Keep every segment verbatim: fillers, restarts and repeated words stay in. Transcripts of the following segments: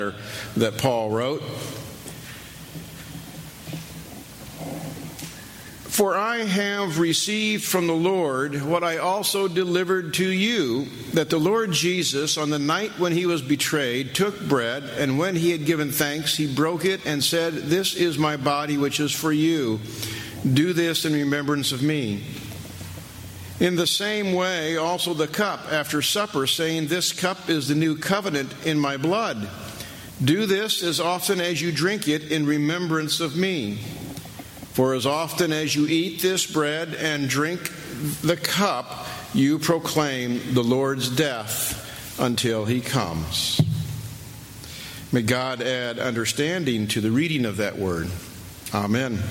that Paul wrote. For I have received from the Lord what I also delivered to you, that the Lord Jesus, on the night when he was betrayed, took bread, and when he had given thanks, he broke it and said, "This is my body, which is for you. Do this in remembrance of me." In the same way, also the cup after supper, saying, "This cup is the new covenant in my blood. Do this as often as you drink it in remembrance of me. For as often as you eat this bread and drink the cup, you proclaim the Lord's death until he comes." May God add understanding to the reading of that word. Amen.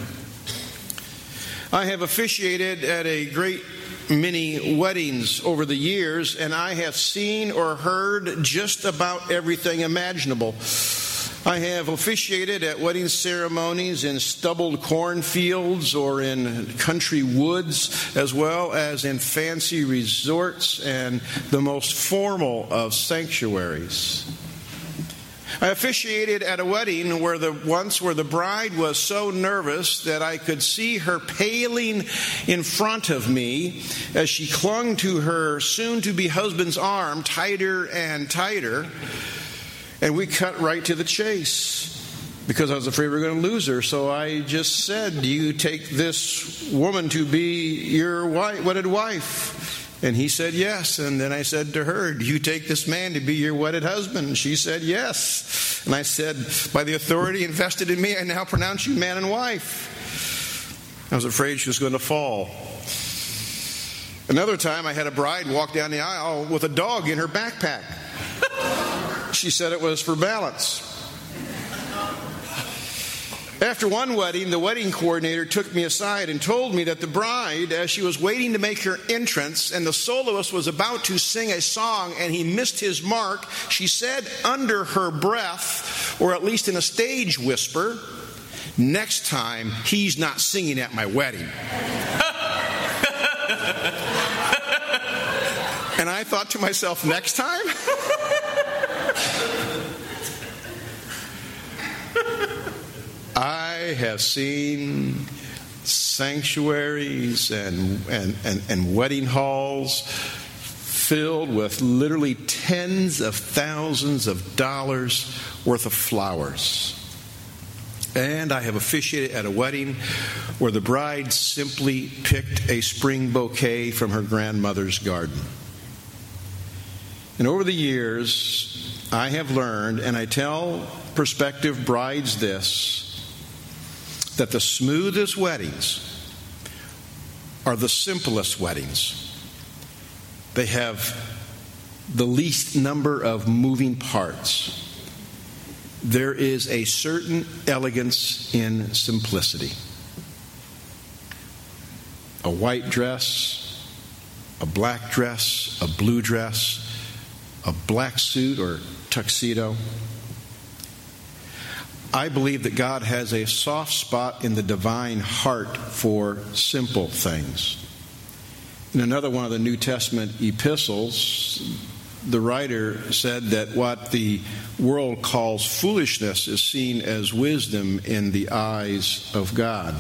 I have officiated at a great many weddings over the years, and I have seen or heard just about everything imaginable. I have officiated at wedding ceremonies in stubbled cornfields or in country woods, as well as in fancy resorts and the most formal of sanctuaries. I officiated at a wedding where the once where the bride was so nervous that I could see her paling in front of me as she clung to her soon-to-be husband's arm tighter and tighter. And we cut right to the chase because I was afraid we were going to lose her. So I just said, "Do you take this woman to be your wife, wedded wife?" And he said, "Yes." And then I said to her, "Do you take this man to be your wedded husband?" And she said, "Yes." And I said, "By the authority invested in me, I now pronounce you man and wife." I was afraid she was going to fall. Another time I had a bride walk down the aisle with a dog in her backpack. She said it was for balance. After one wedding, the wedding coordinator took me aside and told me that the bride, as she was waiting to make her entrance and the soloist was about to sing a song and he missed his mark, she said under her breath, or at least in a stage whisper, "Next time, he's not singing at my wedding." And I thought to myself, next time? I have seen sanctuaries and, and, and, and wedding halls filled with literally tens of thousands of dollars worth of flowers. And I have officiated at a wedding where the bride simply picked a spring bouquet from her grandmother's garden. And over the years, I have learned, and I tell prospective brides this, that the smoothest weddings are the simplest weddings. They have the least number of moving parts. There is a certain elegance in simplicity. A white dress, a black dress, a blue dress, a black suit or tuxedo. I believe that God has a soft spot in the divine heart for simple things. In another one of the New Testament epistles, the writer said that what the world calls foolishness is seen as wisdom in the eyes of God.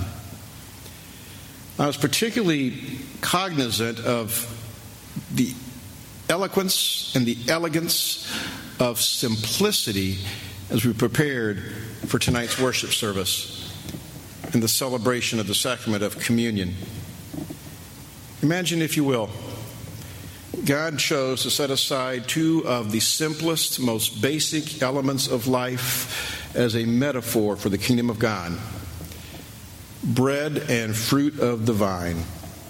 I was particularly cognizant of the eloquence and the elegance of simplicity as we prepared for tonight's worship service and the celebration of the sacrament of communion. Imagine, if you will, God chose to set aside two of the simplest, most basic elements of life as a metaphor for the kingdom of God: bread and fruit of the vine.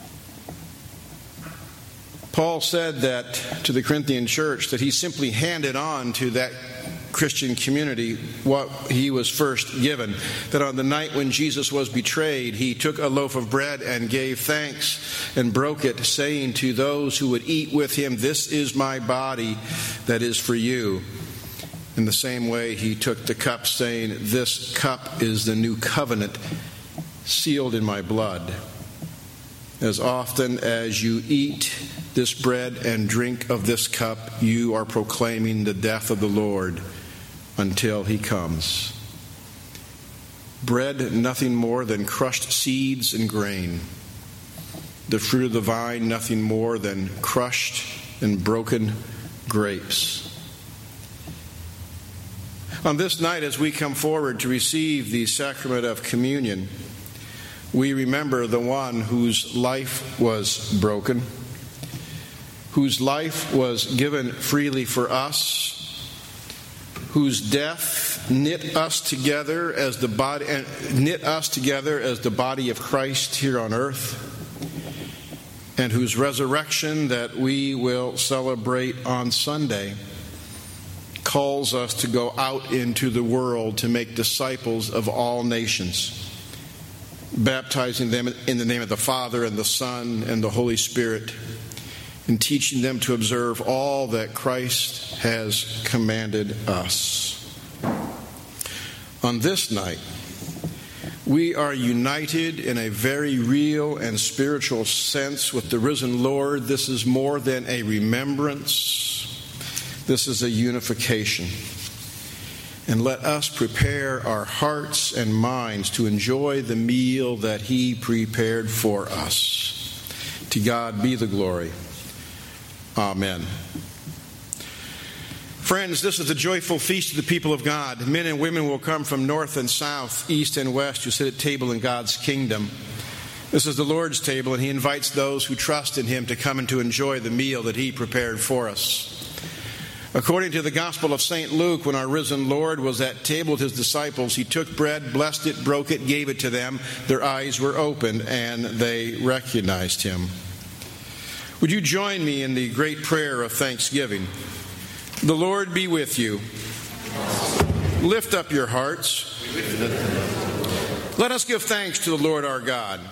Paul said that to the Corinthian church, that he simply handed on to that Christian community what he was first given. That on the night when Jesus was betrayed, he took a loaf of bread and gave thanks and broke it, saying to those who would eat with him, "This is my body that is for you." In the same way, he took the cup, saying, "This cup is the new covenant sealed in my blood. As often as you eat this bread and drink of this cup, you are proclaiming the death of the Lord until he comes. Bread, nothing more than crushed seeds and grain. The fruit of the vine, nothing more than crushed and broken grapes. On this night, as we come forward to receive the sacrament of communion, we remember the one whose life was broken, whose life was given freely for us, whose death knit us together as the body knit us together as the body of Christ here on earth, and whose resurrection that we will celebrate on Sunday calls us to go out into the world to make disciples of all nations, baptizing them in the name of the Father and the Son and the Holy Spirit, and teaching them to observe all that Christ has commanded us. On this night, we are united in a very real and spiritual sense with the risen Lord. This is more than a remembrance. This is a unification. And let us prepare our hearts and minds to enjoy the meal that He prepared for us. To God be the glory. Amen. Friends, this is a joyful feast of the people of God. Men and women will come from north and south, east and west to sit at table in God's kingdom. This is the Lord's table, and He invites those who trust in Him to come and to enjoy the meal that He prepared for us. According to the Gospel of Saint Luke, when our risen Lord was at table with His disciples, He took bread, blessed it, broke it, gave it to them. Their eyes were opened, and they recognized Him. Would you join me in the great prayer of thanksgiving? The Lord be with you. Lift up your hearts. Let us give thanks to the Lord our God.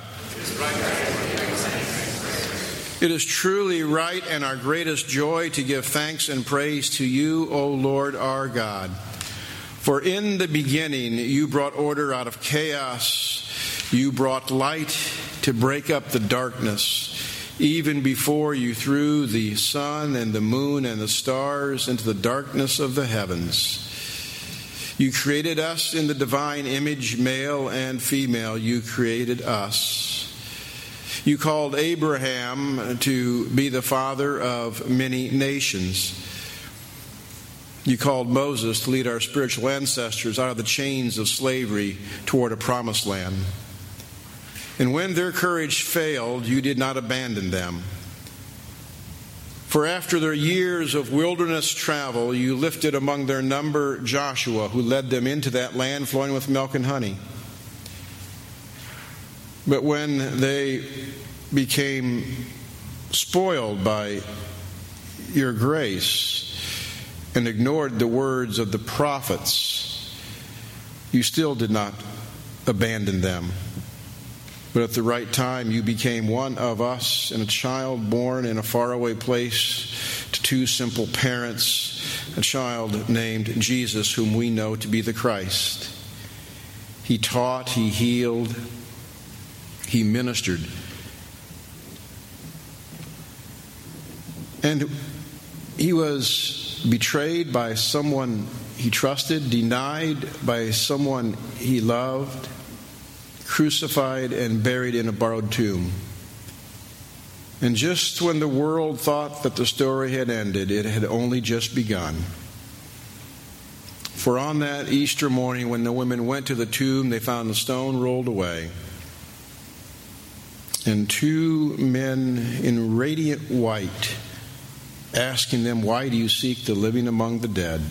It is truly right and our greatest joy to give thanks and praise to you, O Lord our God. For in the beginning you brought order out of chaos. You brought light to break up the darkness. Even before you threw the sun and the moon and the stars into the darkness of the heavens. You created us in the divine image, male and female. You created us. You called Abraham to be the father of many nations. You called Moses to lead our spiritual ancestors out of the chains of slavery toward a promised land. And when their courage failed, you did not abandon them. For after their years of wilderness travel, you lifted among their number Joshua, who led them into that land flowing with milk and honey. But when they became spoiled by your grace and ignored the words of the prophets, you still did not abandon them. But at the right time, you became one of us and a child born in a faraway place to two simple parents, a child named Jesus, whom we know to be the Christ. He taught, He healed, He ministered. And He was betrayed by someone He trusted, denied by someone He loved, crucified and buried in a borrowed tomb. And just when the world thought that the story had ended, it had only just begun. For on that Easter morning, when the women went to the tomb, they found the stone rolled away. And two men in radiant white asking them, "Why do you seek the living among the dead?"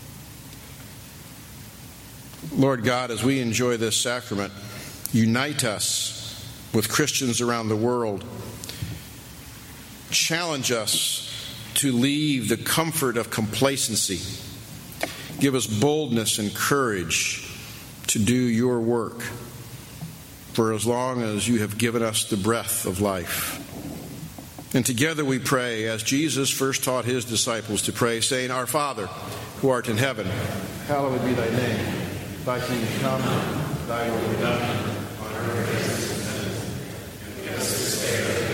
Lord God, as we enjoy this sacrament, unite us with Christians around the world. Challenge us to leave the comfort of complacency. Give us boldness and courage to do your work for as long as you have given us the breath of life. And together we pray as Jesus first taught His disciples to pray, saying, "Our Father, who art in heaven, hallowed be thy name. Thy kingdom come, thy will be done, on earth as it is in heaven. Give us this day our daily